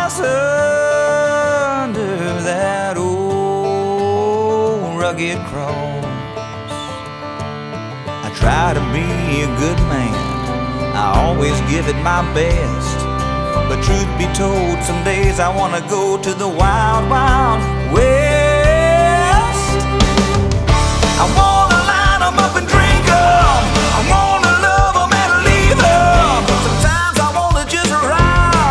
house under that old rugged cross. I try to be a good man, I always give it my best. But truth be told, some days I wanna go to the wild, wild west.